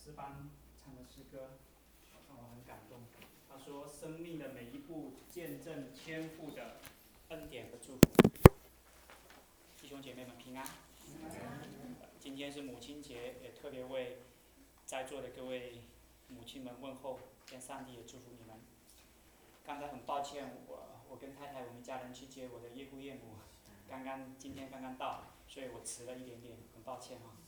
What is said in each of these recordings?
诗班唱的诗歌，让我很感动。他说：“生命的每一步见证天父的恩典和祝福。”弟兄姐妹们平安。今天是母亲节，也特别为在座的各位母亲们问候，愿上帝也祝福你们。刚才很抱歉，我跟太太我们家人去接我的岳父岳母，今天刚刚到，所以我迟了一点点，很抱歉哈。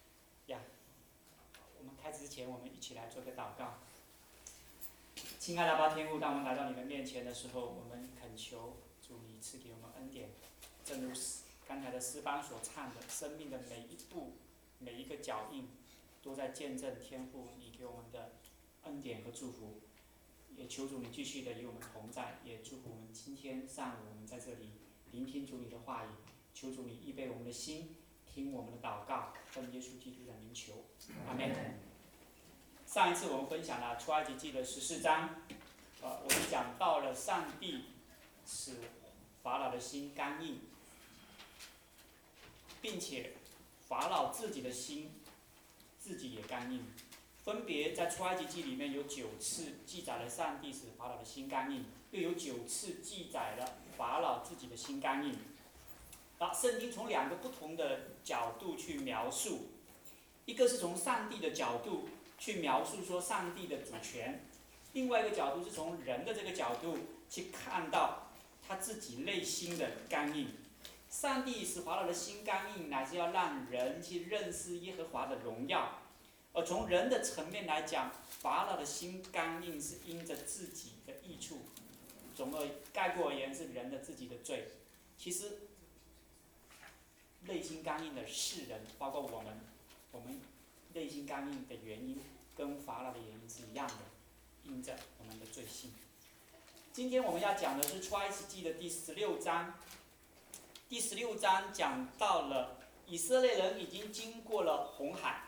我们开始之前，我们一起来做个祷告。亲爱的阿爸天父，当我们来到你的面前的时候，我们恳求主你赐给我们恩典，正如刚才的诗班所唱的，生命的每一步、每一个脚印，都在见证天父你给我们的恩典和祝福。也求主你继续的与我们同在，也祝福我们今天上午我们在这里聆听主你的话语，求主你预备我们的心，听我们的祷告，奉耶稣基督的名求，阿们。上一次我们分享了出埃及记的14章，我们讲到了上帝使法老的心刚硬，并且法老自己的心自己也刚硬。分别在出埃及记里面有9次记载了上帝使法老的心刚硬，又有9次记载了法老自己的心刚硬。圣经从2个不同的角度去描述，一个是从上帝的角度去描述说上帝的主权，另外一个角度是从人的这个角度去看到他自己内心的刚硬。上帝使法老的心刚硬，乃是要让人去认识耶和华的荣耀。而从人的层面来讲，法老的心刚硬是因着自己的益处，概括而言是人的自己的罪。其实内心刚硬的世人，包括我们内心刚硬的原因跟法老的原因是一样的，因着我们的罪性。今天我们要讲的是出埃及记的第16章。第16章讲到了以色列人已经经过了红海，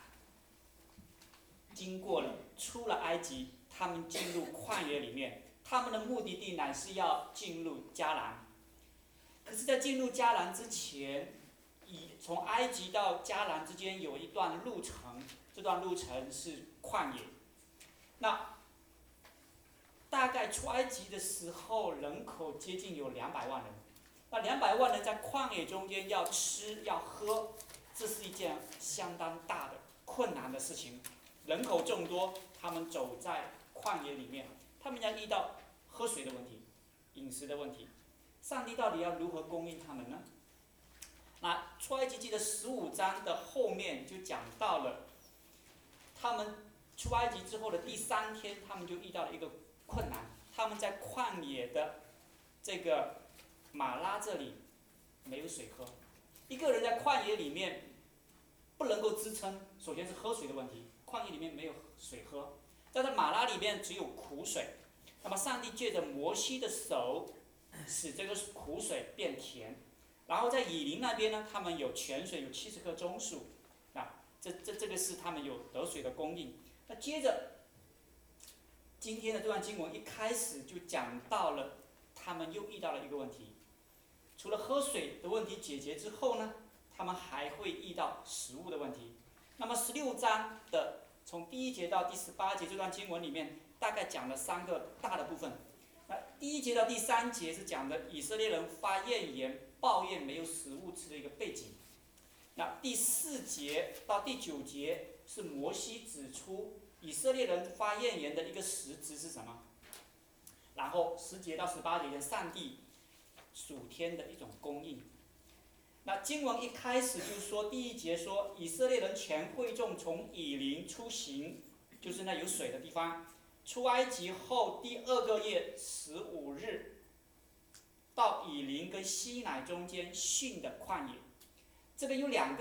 出了埃及，他们进入旷野里面，他们的目的地乃是要进入迦南。可是在进入迦南之前，从埃及到迦南之间有一段路程，这段路程是旷野。那大概出埃及的时候，人口接近有200万人。那200万人在旷野中间要吃要喝，这是一件相当大的困难的事情。人口众多，他们走在旷野里面，他们要遇到喝水的问题、饮食的问题。上帝到底要如何供应他们呢？那出埃及记的15章的后面就讲到了，他们出埃及之后的第3天，他们就遇到了一个困难，他们在旷野的这个马拉这里没有水喝。一个人在旷野里面不能够支撑，首先是喝水的问题，旷野里面没有水喝，在这马拉里面只有苦水。那么上帝借着摩西的手使这个苦水变甜。然后在以琳那边呢，他们有泉水，有70棵棕树，这个是他们有得水的供应。那接着今天的这段经文一开始就讲到了，他们又遇到了一个问题，除了喝水的问题解决之后呢，他们还会遇到食物的问题。那么16章的从第1节到第18节这段经文里面，大概讲了3个大的部分。第1节到第3节是讲的以色列人发怨言、抱怨没有食物吃的一个背景。那第4节到第9节是摩西指出以色列人发怨言的一个实质是什么。然后10节到18节的上帝属天的一种供应。那经文一开始就说，第1节说以色列人全会众从以琳出行，就是那有水的地方，出埃及后第2个月15日，到以琳跟西乃中间逊的旷野。这边有两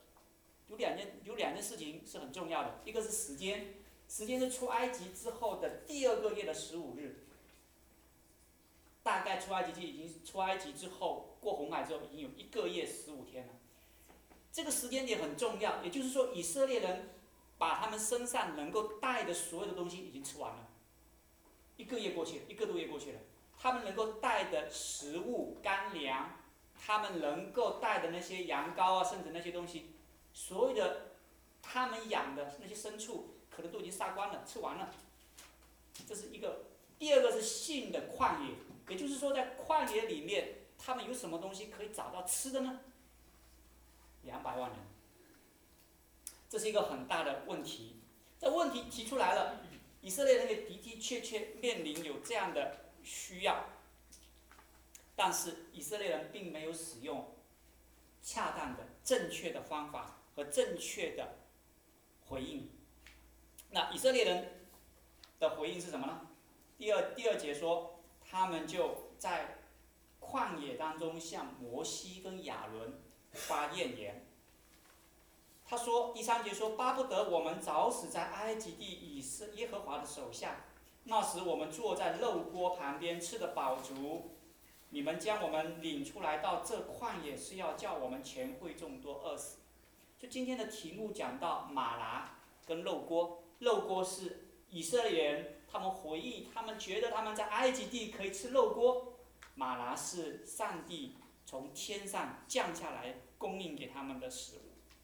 件事情是很重要的，一个是时间是出埃及之后的第2个月的15日。大概出埃及之后，过红海之后已经有1个月15天了。这个时间点很重要，也就是说以色列人把他们身上能够带的所有的东西已经吃完了。1个月过去了，1个多月过去了，他们能够带的食物、干粮，他们能够带的那些羊羔啊，甚至那些东西，所有的他们养的那些牲畜，可杀光了，吃完了。这是一个。第二个是性的旷野，也就是说在旷野里面，他们有什么东西可以找到吃的呢？200万人，这是一个很大的问题。这问题提出来了，以色列人也的的确确面临有这样的需要，但是以色列人并没有使用恰当的、正确的方法和正确的回应。那以色列人的回应是什么呢？第二节说，他们就在旷野当中向摩西跟亚伦发怨言。他说，第3节说，巴不得我们早死在埃及地耶和华的手下，那时我们坐在肉锅旁边，吃得饱足。你们将我们领出来到这旷野，是要叫我们全会众多饿死。就今天的题目讲到玛拿跟肉锅，肉锅是以色列人他们回忆，他们觉得他们在埃及地可以吃肉锅，玛拿是上帝从天上降下来供应给他们的食物。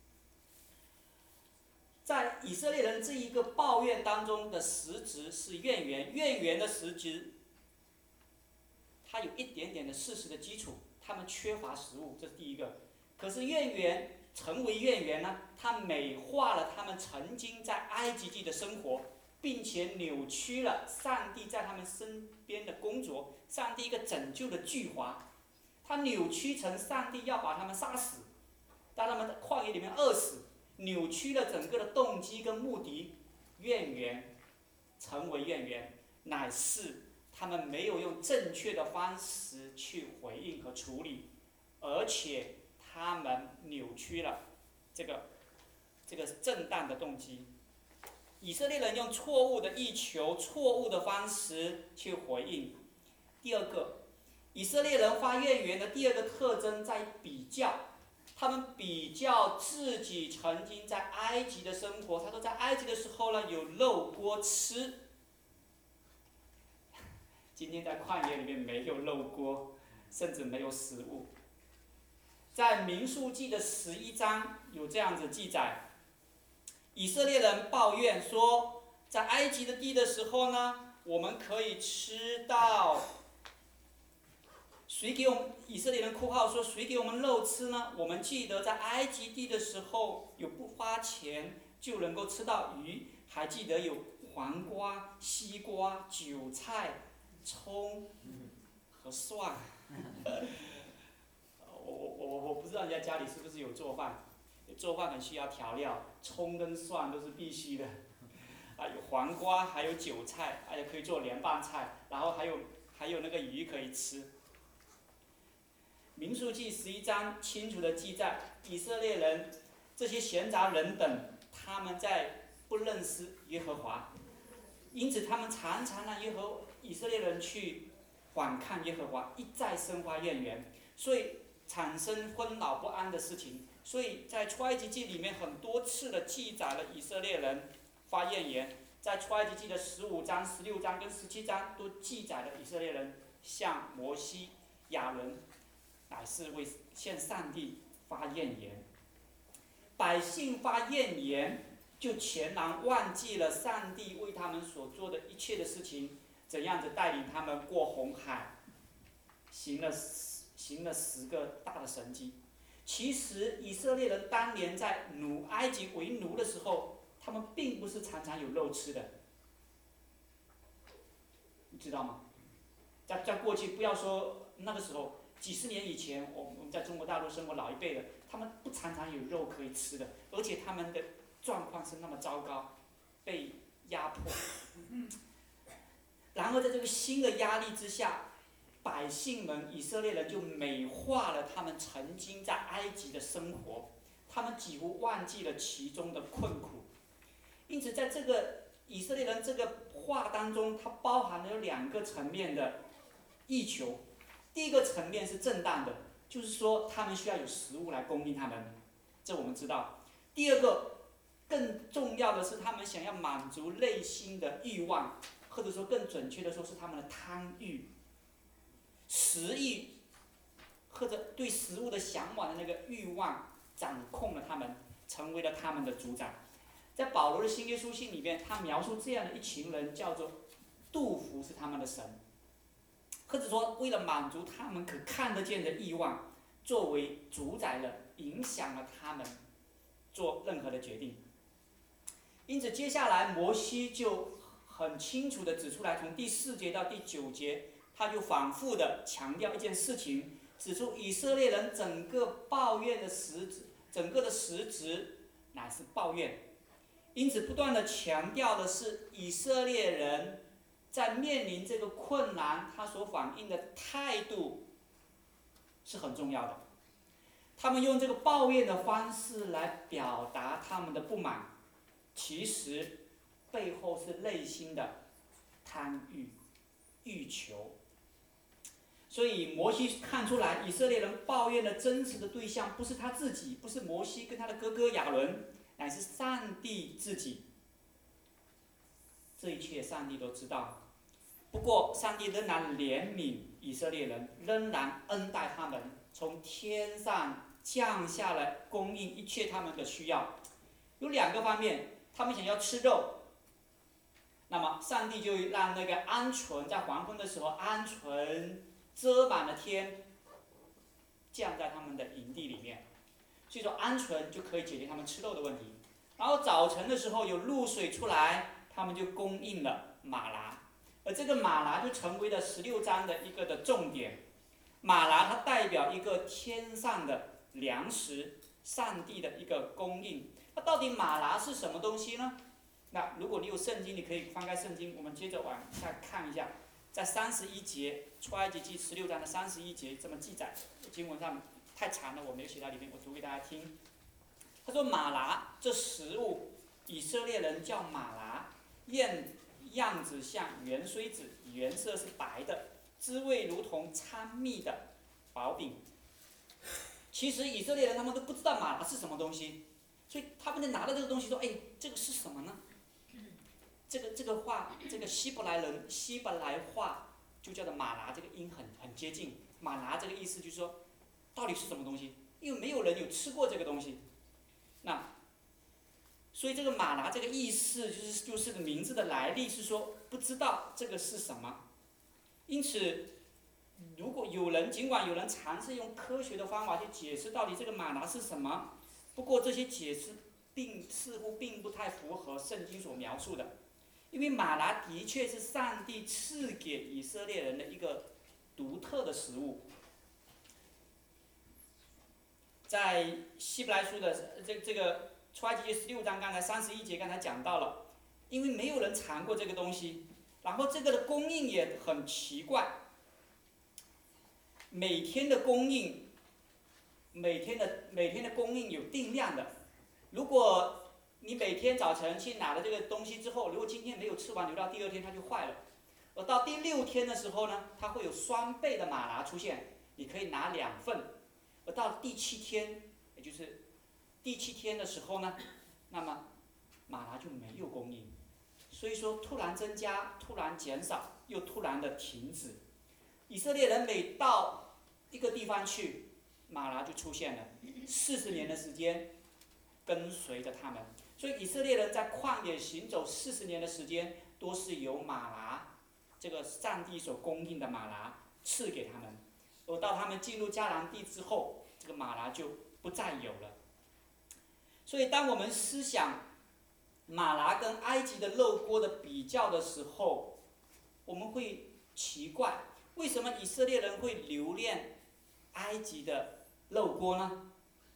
在以色列人这一个抱怨当中的实质是怨言，怨言的实质，它有一点点的事实的基础，他们缺乏食物，这是第一个。可是怨言成为怨言呢，它美化了他们曾经在埃及地的生活，并且扭曲了上帝在他们身边的工作，上帝一个拯救的计划，它扭曲成上帝要把他们杀死，在他们的旷野里面饿死。扭曲了整个的动机跟目的，怨言成为怨言，乃是他们没有用正确的方式去回应和处理，而且他们扭曲了这个正当的动机。以色列人用错误的意求、错误的方式去回应。第二个，以色列人发怨言的第二个特征在比较。他们比较自己曾经在埃及的生活，他说在埃及的时候呢，有肉锅吃。今天在旷野里面没有肉锅，甚至没有食物。在民数记的11章有这样子记载，以色列人抱怨说，在埃及的地的时候呢，我们可以吃到。谁给我们以色列人哭号说谁给我们肉吃呢？我们记得在埃及地的时候，有不花钱就能够吃到鱼，还记得有黄瓜、西瓜、韭菜、葱和蒜。我不知道人家家里是不是有做饭，做饭很需要调料，葱跟蒜都是必须的。有黄瓜，还有韭菜，可以做凉拌菜，然后还有那个鱼可以吃。民数记11章清楚地记载，以色列人这些闲杂人等，他们在不认识耶和华，因此他们常常让以色列人去反抗耶和华，一再生发怨言，所以产生昏恼不安的事情。所以在出埃及记里面很多次的记载了以色列人发怨言，在出埃及记的15章、16章跟17章都记载了以色列人向摩西、亚伦乃是为向上帝发怨言。百姓发怨言，就全然忘记了上帝为他们所做的一切的事情，怎样子带领他们过红海，行了10个大的神迹。其实以色列人当年在埃及为奴的时候，他们并不是常常有肉吃的，你知道吗？在过去，不要说那个时候。几十年以前，我们在中国大陆生活老一辈的，他们不常常有肉可以吃的，而且他们的状况是那么糟糕，被压迫。然而在这个新的压力之下，百姓们以色列人就美化了他们曾经在埃及的生活，他们几乎忘记了其中的困苦。因此在这个以色列人这个话当中，它包含了有2个层面的意求。第一个层面是正当的，就是说他们需要有食物来供应他们，这我们知道。第二个更重要的是，他们想要满足内心的欲望，或者说更准确的说是他们的贪欲、食欲，或者对食物的向往的那个欲望掌控了他们，成为了他们的主宰。 在保罗的新约书信里面，他描述这样的一群人，叫做杜甫是他们的神，或者说为了满足他们可看得见的欲望，作为主宰了、影响了他们做任何的决定。因此，接下来摩西就很清楚地指出来，从第4节到第9节，他就反复地强调一件事情，指出以色列人整个抱怨的实质，整个的实质乃是抱怨。因此，不断地强调的是以色列人在面临这个困难，他所反映的态度是很重要的。他们用这个抱怨的方式来表达他们的不满，其实背后是内心的贪欲、欲求。所以摩西看出来，以色列人抱怨的真实的对象不是他自己，不是摩西跟他的哥哥亚伦，乃是上帝自己。这一切上帝都知道，不过上帝仍然怜悯以色列人，仍然恩待他们，从天上降下来供应一切他们的需要。有2个方面，他们想要吃肉，那么上帝就让那个鹌鹑在黄昏的时候，鹌鹑遮满了天，降在他们的营地里面，所以说鹌鹑就可以解决他们吃肉的问题。然后早晨的时候有露水出来，他们就供应了玛拿，而这个玛拿就成为了16章的一个的重点。玛拿它代表一个天上的粮食，上帝的一个供应。那到底玛拿是什么东西呢？那如果你有圣经，你可以翻开圣经，我们接着往下看一下，在31节，出埃及记16章的31节这么记载，经文上太长了，我没有写在里面，我读给大家听。他说玛拿这食物，以色列人叫玛拿，样子像圆锥子，原色是白的，滋味如同掺蜜的薄饼。其实以色列人他们都不知道玛拿是什么东西，所以他们就拿了这个东西说：“哎，这个是什么呢？”这个话，这个希伯来话就叫做玛拿，这个音很接近。玛拿这个意思就是说，到底是什么东西？因为没有人有吃过这个东西，所以这个玛拿这个意思就是个名字的来历是说不知道这个是什么。因此，如果尽管有人尝试用科学的方法去解释到底这个玛拿是什么，不过这些解释似乎并不太符合圣经所描述的。因为玛拿的确是上帝赐给以色列人的一个独特的食物。在希伯来书的这个出埃及记16章，刚才31节刚才讲到了，因为没有人尝过这个东西，然后这个的供应也很奇怪，每天的供应有定量的，如果你每天早晨去拿了这个东西之后，如果今天没有吃完，留到第2天它就坏了。而到第6天的时候呢，它会有双倍的玛拿出现，你可以拿2份。而到第7天，也就是第7天的时候呢，那么玛拿就没有供应。所以说突然增加，突然减少，又突然的停止。以色列人每到一个地方去，玛拿就出现了，40年的时间跟随着他们。所以以色列人在旷野行走40年的时间，都是由玛拿这个上帝所供应的玛拿赐给他们。而到他们进入迦南地之后，这个玛拿就不再有了。所以当我们思想玛拿跟埃及的肉锅的比较的时候，我们会奇怪，为什么以色列人会留恋埃及的肉锅呢？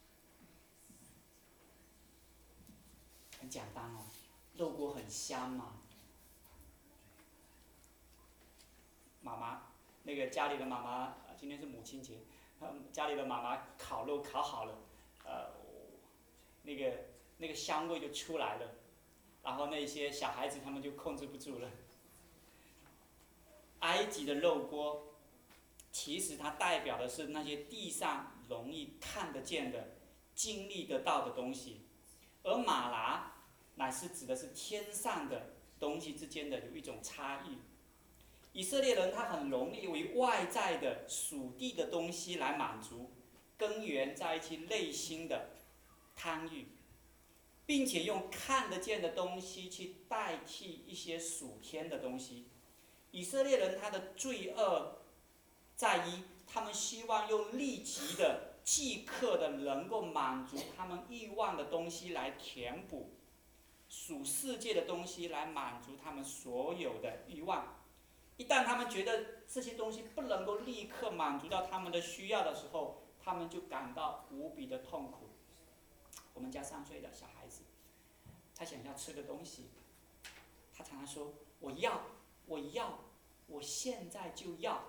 很简单哦，肉锅很香嘛。妈妈，那个家里的妈妈，今天是母亲节，家里的妈妈烤肉烤好了，那个香味就出来了，然后那些小孩子他们就控制不住了。埃及的肉锅，其实它代表的是那些地上容易看得见的、经历得到的东西，而玛拿乃是指的是天上的东西之间的有一种差异。以色列人他很容易为外在的属地的东西来满足，根源在一起内心的贪欲。 并且用看得见的东西去代替一些属天的东西。以色列人他的罪恶在于，他们希望用立即的、即刻的能够满足他们欲望的东西来填补属世界的东西，来满足他们所有的欲望。一旦他们觉得这些东西不能够立刻满足到他们的需要的时候，他们就感到无比的痛苦。我们家3岁的小孩子，他想要吃个东西，他常常说：“我要，我要，我现在就要。”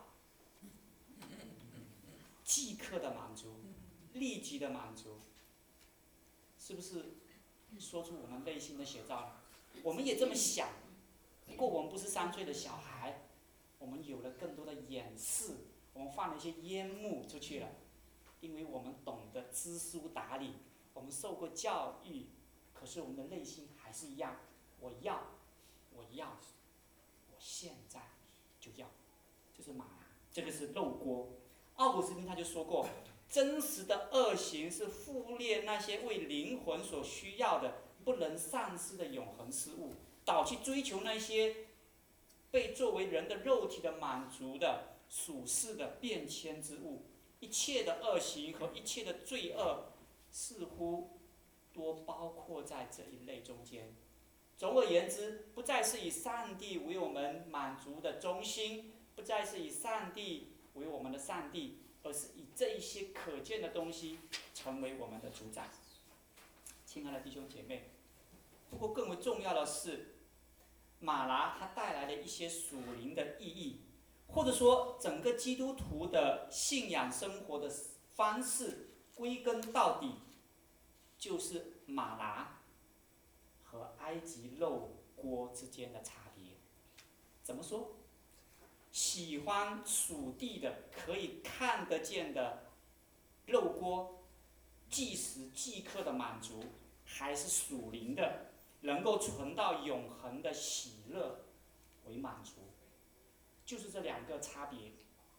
即刻的满足，立即的满足，是不是说出我们内心的写照呢？我们也这么想，不过我们不是3岁的小孩，我们有了更多的掩饰，我们放了一些烟幕出去了，因为我们懂得知书达理，我们受过教育，可是我们的内心还是一样，我要，我要，我现在就要，这是马拿，这个是肉锅。奥古斯丁他就说过，真实的恶行是忽略那些为灵魂所需要的、不能丧失的永恒事物，倒去追求那些被作为人的肉体的满足的属世的变迁之物。一切的恶行和一切的罪恶，似乎多包括在这一类中间。总而言之，不再是以上帝为我们满足的中心，不再是以上帝为我们的上帝，而是以这一些可见的东西成为我们的主宰。亲爱的弟兄姐妹，不过更为重要的是，马拿它带来的一些属灵的意义，或者说整个基督徒的信仰生活的方式，归根到底就是马拿和埃及肉锅之间的差别。怎么说？喜欢属地的、可以看得见的肉锅，即时即刻的满足，还是属灵的，能够存到永恒的喜乐为满足？就是这2个差别。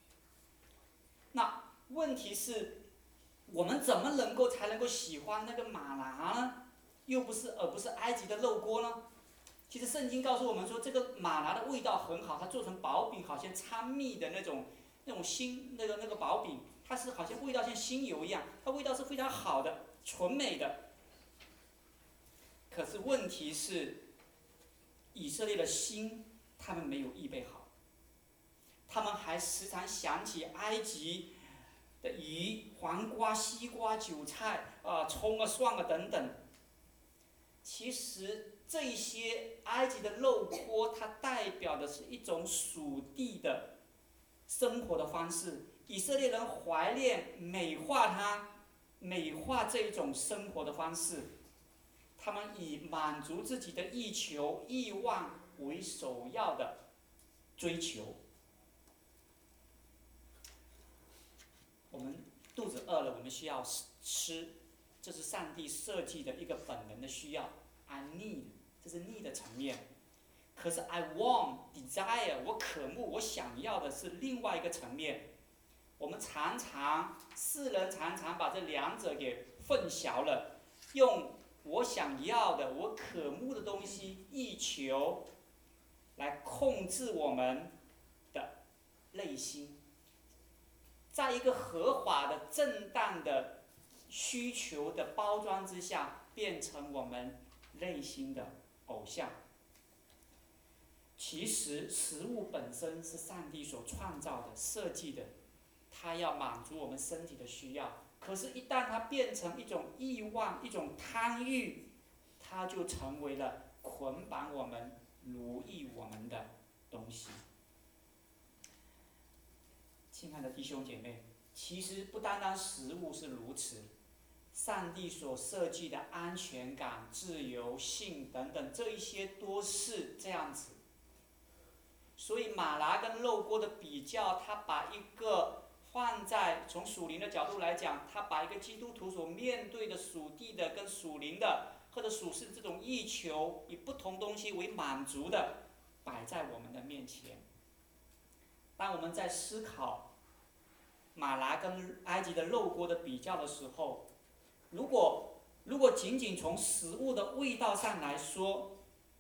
那问题是，我们怎么才能够喜欢那个马拿呢？而不是埃及的肉锅呢？其实圣经告诉我们说，这个马拿的味道很好，它做成薄饼，好像掺蜜的那种那个薄饼，它是好像味道像新油一样，它味道是非常好的、纯美的。可是问题是，以色列的心他们没有预备好，他们还时常想起埃及的鱼、黄瓜、西瓜、韭菜葱啊、蒜啊等等。其实这些埃及的肉锅，它代表的是一种属地的生活的方式。以色列人怀念、美化这一种生活的方式。他们以满足自己的欲求、欲望为首要的追求。我们肚子饿了，我们需要吃，这是上帝设计的一个本能的需要。I need， 这是 need 的层面。可是 I want、desire， 我渴慕、我想要的是另外一个层面。世人常常把这2者给混淆了，用我想要的、我渴慕的东西、欲求来控制我们的内心，在一个合法的、正当的需求的包装之下，变成我们内心的偶像。其实食物本身是上帝所创造的、设计的，它要满足我们身体的需要。可是，一旦它变成一种欲望、一种贪欲，它就成为了捆绑我们、奴役我们的东西。亲爱的弟兄姐妹，其实不单单食物是如此，上帝所设计的安全感、自由、性等等，这一些都是这样子。所以马拿跟肉锅的比较，它把一个放在从属灵的角度来讲，它把一个基督徒所面对的属地的跟属灵的或者属世的这种欲求，以不同东西为满足的，摆在我们的面前。当我们在思考马拿跟埃及的肉锅的比较的时候，如果如果仅仅从食物的味道上来说，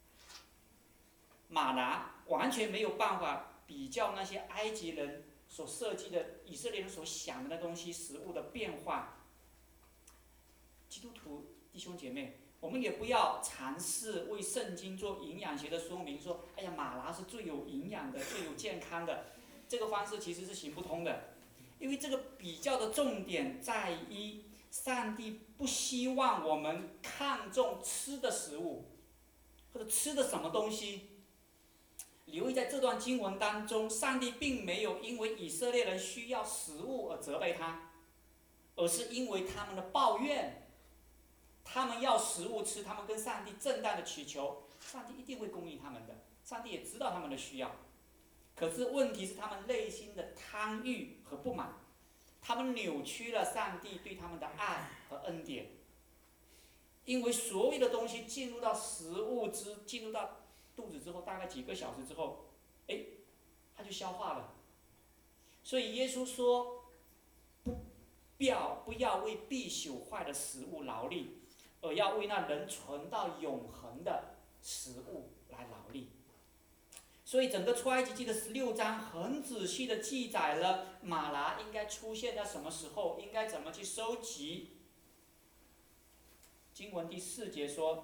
玛拿完全没有办法比较那些埃及人所设计的、以色列人所想的那东西食物的变化。基督徒弟兄姐妹，我们也不要尝试为圣经做营养学的说明，说哎呀，玛拿是最有营养的、最有健康的，这个方式其实是行不通的。因为这个比较的重点在于，上帝不希望我们看重吃的食物，或者吃的什么东西。留意在这段经文当中，上帝并没有因为以色列人需要食物而责备他，而是因为他们的抱怨，他们要食物吃，他们跟上帝正当的祈求，上帝一定会供应他们的，上帝也知道他们的需要。可是问题是他们内心的贪欲和不满，他们扭曲了上帝对他们的爱和恩典。因为所有的东西进入到进入到肚子之后，大概几个小时之后，它就消化了。所以耶稣说，不要为必朽坏的食物劳力，而要为那能存到永恒的食物来劳力。所以整个出埃及记的16章很仔细的记载了玛拿应该出现在什么时候，应该怎么去收集。经文第4节说，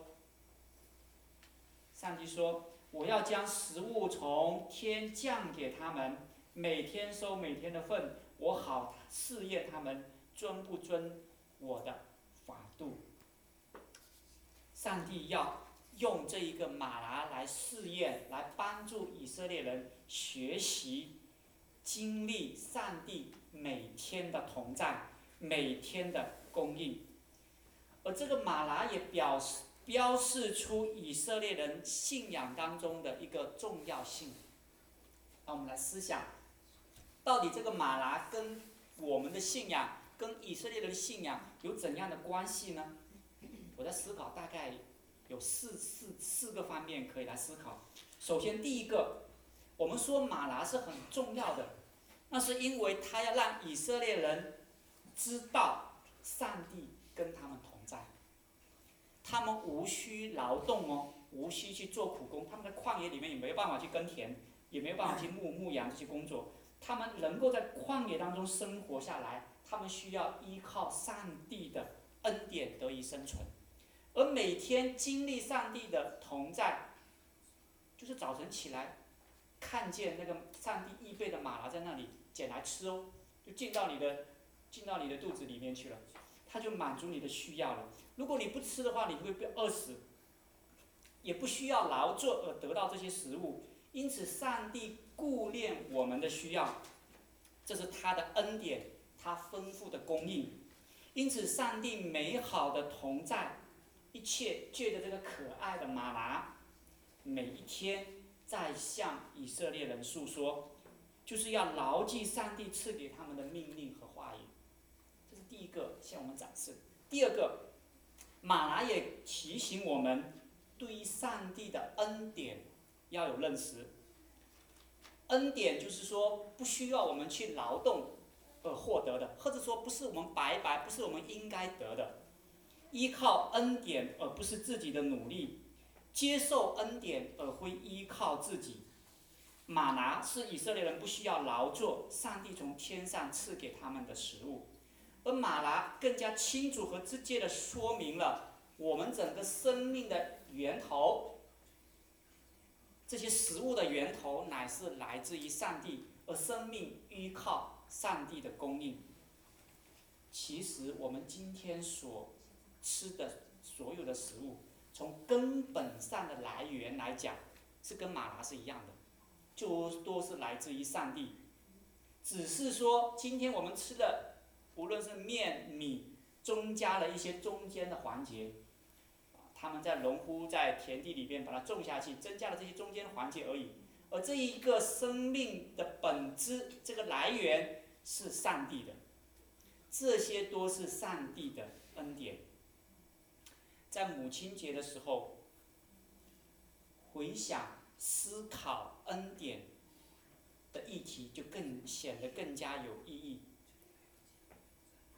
上帝说，我要将食物从天降给他们，每天收每天的份，我好试验他们遵不遵我的法度。上帝要用这一个玛拿来试验，来帮助以色列人学习经历上帝每天的同在，每天的供应。而这个玛拿也标示出以色列人信仰当中的一个重要性。那我们来思想，到底这个玛拿跟我们的信仰、跟以色列人的信仰有怎样的关系呢？我在思考，大概有四个方面可以来思考。首先，第一个，我们说玛拿是很重要的，那是因为他要让以色列人知道上帝跟他们同在，他们无需劳动哦，无需去做苦工，他们在旷野里面也没有办法去耕田，也没有办法去牧羊这些工作，他们能够在旷野当中生活下来，他们需要依靠上帝的恩典得以生存。而每天经历上帝的同在，就是早晨起来看见那个上帝预备的玛拿在那里，捡来吃哦，就进到你的肚子里面去了，它就满足你的需要了。如果你不吃的话，你会被饿死，也不需要劳作而得到这些食物。因此，上帝顾念我们的需要，这是他的恩典，他丰富的供应。因此，上帝美好的同在，一切借着这个可爱的玛拿，每一天在向以色列人诉说，就是要牢记上帝赐给他们的命令和话语。这是第一个向我们展示。第二个，玛拿也提醒我们，对于上帝的恩典要有认识。恩典就是说，不需要我们去劳动而获得的，或者说不是我们不是我们应该得的。依靠恩典而不是自己的努力，接受恩典而会依靠自己。玛拿是以色列人不需要劳作，上帝从天上赐给他们的食物。而玛拿更加清楚和直接地说明了我们整个生命的源头，这些食物的源头乃是来自于上帝，而生命依靠上帝的供应。其实我们今天所吃的所有的食物，从根本上的来源来讲，是跟玛拿是一样的，就都是来自于上帝。只是说今天我们吃的，无论是面米，增加了一些中间的环节，他们在农夫在田地里边把它种下去，增加了这些中间环节而已。而这一个生命的本质，这个来源是上帝的，这些都是上帝的恩典。在母亲节的时候，回想思考恩典的议题，就显得更加有意义。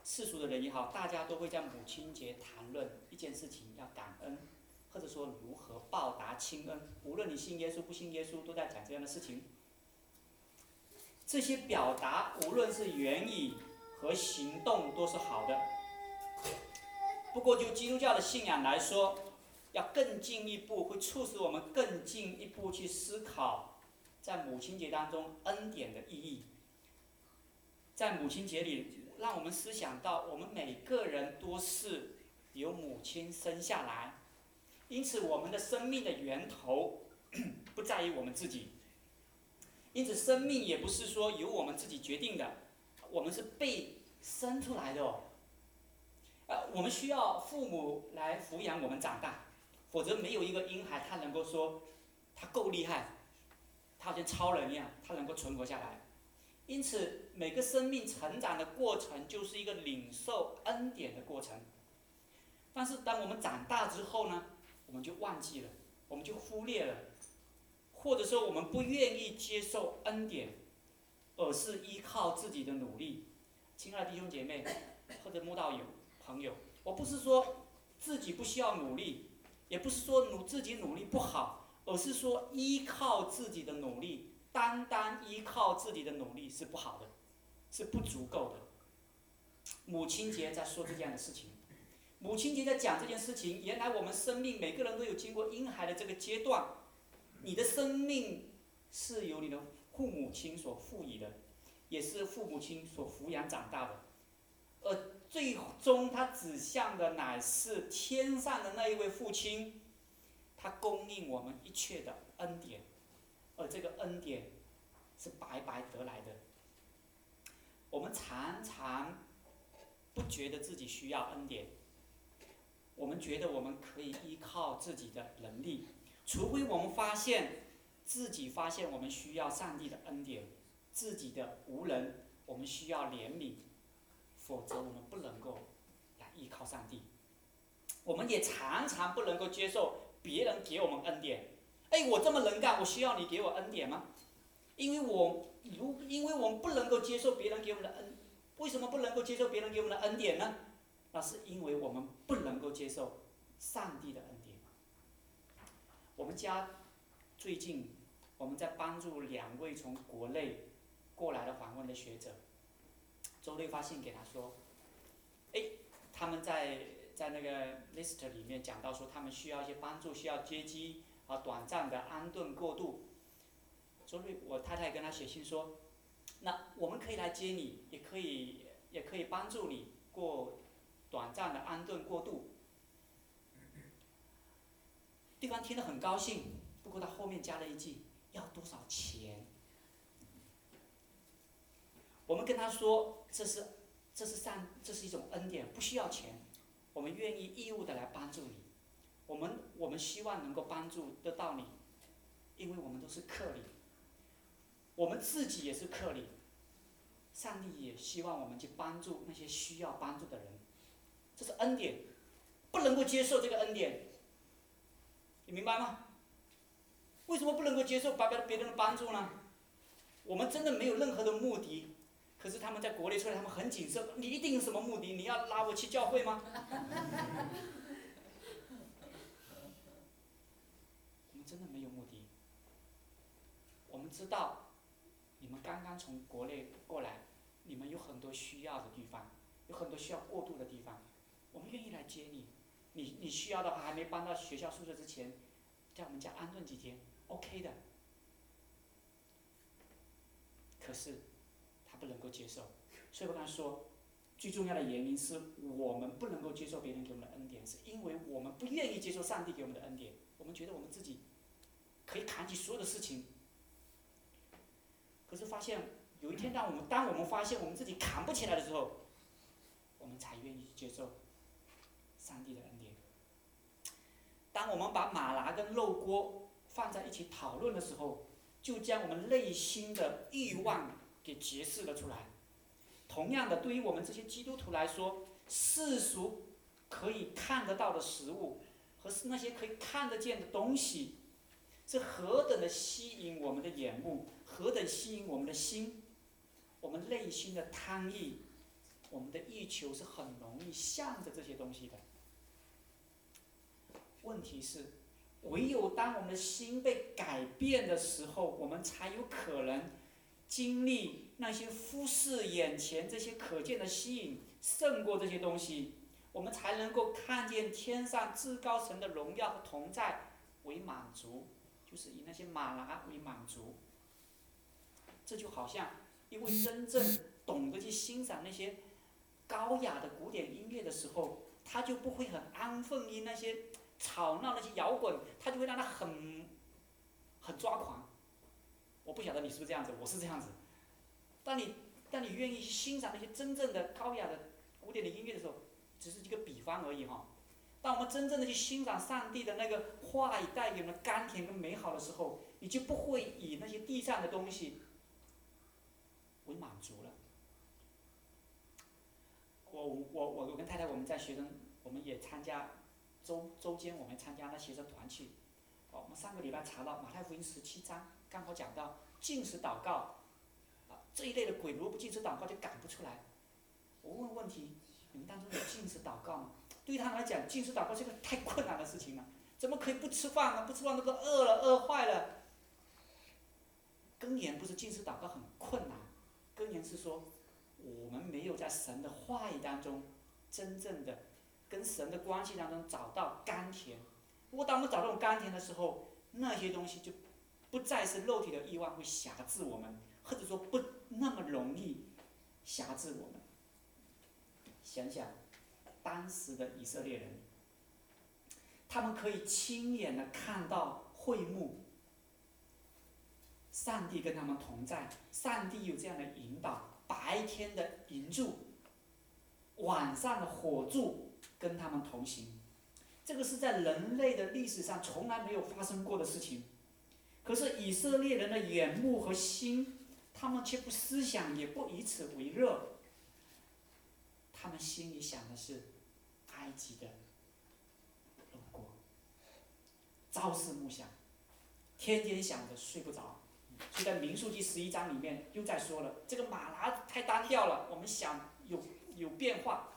世俗的人也好，大家都会在母亲节谈论一件事情，要感恩，或者说如何报答亲恩。无论你信耶稣不信耶稣，都在讲这样的事情。这些表达，无论是言语和行动，都是好的。不过，就基督教的信仰来说，要更进一步，会促使我们更进一步去思考，在母亲节当中恩典的意义。在母亲节里，让我们思想到，我们每个人都是由母亲生下来，因此我们的生命的源头不在于我们自己，因此生命也不是说由我们自己决定的，我们是被生出来的哦。我们需要父母来抚养我们长大，否则没有一个婴孩他能够说他够厉害，他好像超人一样，他能够存活下来。因此，每个生命成长的过程就是一个领受恩典的过程。但是，当我们长大之后呢，我们就忘记了，我们就忽略了，或者说我们不愿意接受恩典，而是依靠自己的努力。亲爱的弟兄姐妹，或者慕道友朋友，我不是说自己不需要努力，也不是说自己努力不好，而是说依靠自己的努力。单单依靠自己的努力是不好的，是不足够的。母亲节在说这样的事情，母亲节在讲这件事情。原来我们生命每个人都有经过婴孩的这个阶段，你的生命是由你的父母亲所赋予的，也是父母亲所抚养长大的，而最终它指向的乃是天上的那一位父亲，他供应我们一切的恩典。而这个恩典是白白得来的。我们常常不觉得自己需要恩典，我们觉得我们可以依靠自己的能力，除非我们自己发现我们需要上帝的恩典，自己的无能，我们需要怜悯，否则我们不能够来依靠上帝。我们也常常不能够接受别人给我们恩典。我这么能干，我需要你给我恩典吗？因为我们不能够接受别人给我们的恩，为什么不能够接受别人给我们的恩典呢？那是因为我们不能够接受上帝的恩典。我们家最近我们在帮助2位从国内过来的访问的学者，周六发信给他说，他们在那个 list 里面讲到说，他们需要一些帮助，需要接机。短暂的安顿过渡。周六，我太太跟他写信说，那我们可以来接你，也可以帮助你过短暂的安顿过渡。对方听得很高兴，不过他后面加了一句，要多少钱？我们跟他说，这是一种恩典，不需要钱，我们愿意义务的来帮助你。我们希望能够帮助得到你，因为我们都是客旅，我们自己也是客旅，上帝也希望我们去帮助那些需要帮助的人，这是恩典，不能够接受这个恩典，你明白吗？为什么不能够接受别人的帮助呢？我们真的没有任何的目的，可是他们在国内出来，他们很谨慎，你一定有什么目的？你要拉我去教会吗？真的没有目的。我们知道，你们刚刚从国内过来，你们有很多需要的地方，有很多需要过渡的地方，我们愿意来接你。你需要的话，还没搬到学校宿舍之前，在我们家安顿几天 ，OK 的。可是他不能够接受，所以我刚才说，最重要的原因是我们不能够接受别人给我们的恩典，是因为我们不愿意接受上帝给我们的恩典，我们觉得我们自己可以扛起所有的事情。可是发现有一天，当我们发现我们自己扛不起来的时候，我们才愿意接受上帝的恩典。当我们把马拿跟肉锅放在一起讨论的时候，就将我们内心的欲望给揭示了出来。同样的，对于我们这些基督徒来说，世俗可以看得到的食物和那些可以看得见的东西，是何等的吸引我们的眼目，何等吸引我们的心，我们内心的贪欲我们的欲求是很容易向着这些东西的。问题是，唯有当我们的心被改变的时候，我们才有可能经历那些忽视眼前这些可见的吸引，胜过这些东西，我们才能够看见天上至高神的荣耀和同在为满足，就是以那些玛拿为满足。这就好像一位真正懂得去欣赏那些高雅的古典音乐的时候，他就不会很安分于那些吵闹那些摇滚，他就会让他很抓狂。我不晓得你是不是这样子，我是这样子。当你愿意去欣赏那些真正的高雅的古典的音乐的时候，只是一个比方而已哈。当我们真正的去欣赏上帝的那个话语带给我们的甘甜跟美好的时候，你就不会以那些地上的东西为满足了。我跟太太我们在学生，我们也参加周间我们参加那学生团去。我们上个礼拜查到马太福音17章，刚好讲到禁食祷告，这一类的鬼如果不禁食祷告就赶不出来。我问问题，你们当中有禁食祷告吗？对于他们来讲，禁食祷告是个太困难的事情了，怎么可以不吃饭呢？不吃饭都饿坏了。根源不是禁食祷告很困难，根源是说我们没有在神的话语当中真正的跟神的关系当中找到甘甜。如果当我们找到这种甘甜的时候，那些东西就不再是肉体的欲望会辖制我们，或者说不那么容易辖制我们。想想当时的以色列人，他们可以亲眼的看到会幕，上帝跟他们同在，上帝有这样的引导，白天的云柱，晚上的火柱跟他们同行。这个是在人类的历史上从来没有发生过的事情。可是以色列人的眼目和心，他们却不思想，也不以此为乐。他们心里想的是埃及的路过，朝思暮想，天天想着睡不着。所以在民数记11章里面又在说了，这个玛拿太单调了，我们想有变化。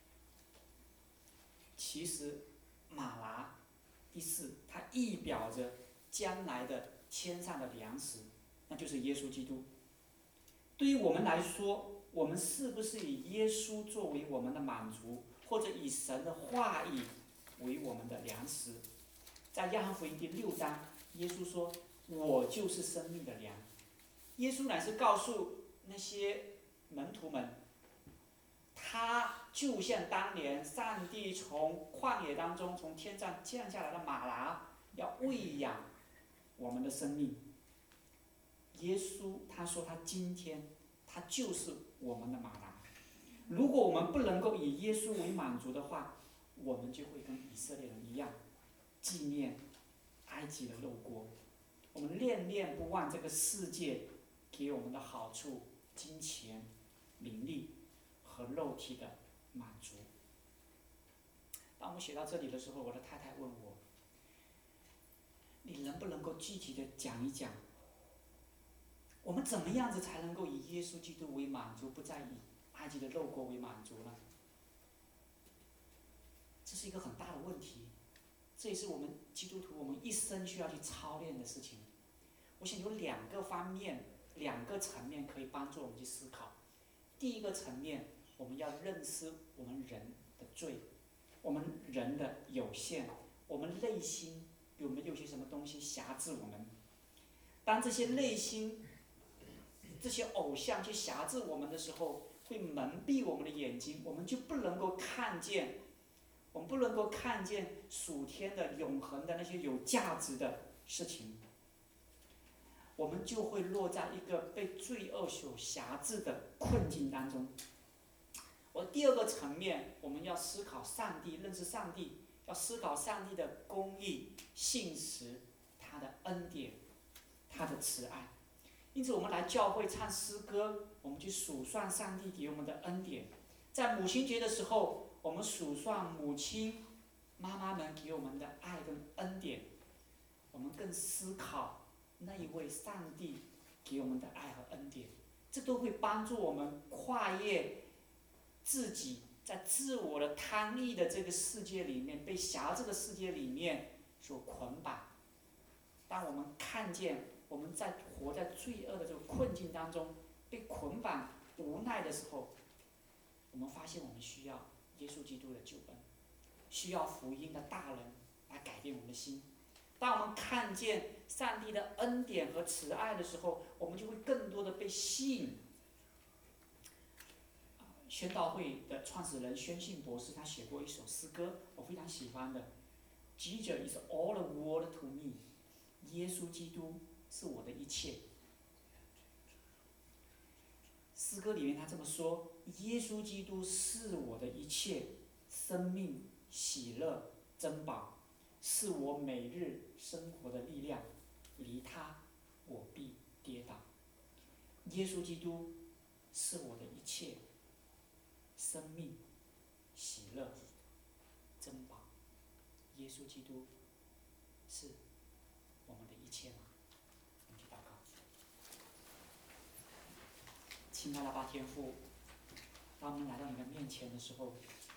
其实玛拿第4，它意表着将来的天上的粮食，那就是耶稣基督。对于我们来说，我们是不是以耶稣作为我们的满足，或者以神的话语为我们的粮食？在约翰福音第6章，耶稣说：“我就是生命的粮。”耶稣乃是告诉那些门徒们，他就像当年上帝从旷野当中从天上降下来的玛拿，要喂养我们的生命。耶稣他说他今天他就是我们的玛拿。如果我们不能够以耶稣为满足的话，我们就会跟以色列人一样，纪念埃及的肉锅。我们恋恋不忘这个世界给我们的好处，金钱、名利和肉体的满足。当我们写到这里的时候，我的太太问我：“你能不能够具体的讲一讲，我们怎么样子才能够以耶稣基督为满足，不再以埃及的肉锅为满足呢？”这是一个很大的问题，这也是我们基督徒我们一生需要去操练的事情。我想有2个方面、2个层面可以帮助我们去思考。第一个层面，我们要认识我们人的罪，我们人的有限，我们内心有没有些什么东西辖制我们？当这些内心、这些偶像去辖制我们的时候，会蒙蔽我们的眼睛，我们就不能够看见，我们不能够看见属天的、永恒的那些有价值的事情。我们就会落在一个被罪恶所辖制的困境当中。第2个层面，我们要思考上帝，认识上帝，要思考上帝的公义、信实、他的恩典、他的慈爱。因此，我们来教会唱诗歌，我们去数算上帝给我们的恩典。在母亲节的时候，我们数算母亲、妈妈们给我们的爱跟恩典。我们更思考那一位上帝给我们的爱和恩典，这都会帮助我们跨越自己在自我的贪欲的这个世界里面，被辖这个世界里面所捆绑。当我们看见我们在活在罪恶的这个困境当中，被捆绑无奈的时候，我们发现我们需要耶稣基督的救恩，需要福音的大能来改变我们的心。当我们看见上帝的恩典和慈爱的时候，我们就会更多的被吸引。宣道会的创始人宣信博士，他写过一首诗歌，我非常喜欢的。Jesus is all the world to me。耶稣基督是我的一切。诗歌里面他这么说：耶稣基督是我的一切，生命、喜乐、珍宝，是我每日生活的力量。离他，我必跌倒。耶稣基督是我的一切，生命、喜乐、珍宝。耶稣基督是我们的一切吗？我们去祷告。亲爱的阿爸天父，当我们来到你的面前的时候，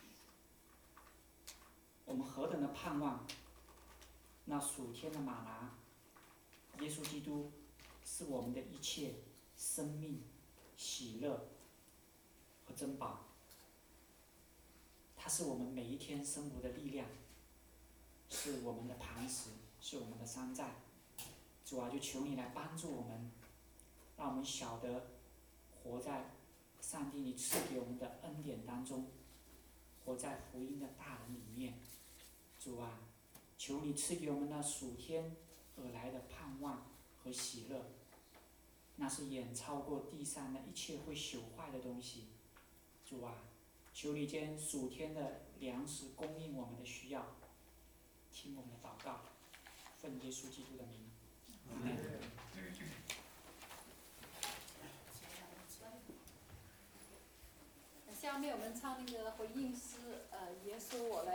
我们何等的盼望那属天的玛拿。耶稣基督是我们的一切，生命、喜乐和珍宝。它是我们每一天生活的力量，是我们的磐石，是我们的山寨。主啊，就求你来帮助我们，让我们晓得活在上帝你赐给我们的恩典当中，活在福音的大能里面。主啊，求你赐给我们那属天而来的盼望和喜乐，那是远超过地上那一切会朽坏的东西。主啊，求你将属天的粮食供应我们的需要，听我们的祷告，奉耶稣基督的名。阿门。 下面我们唱那个回应诗，耶稣我来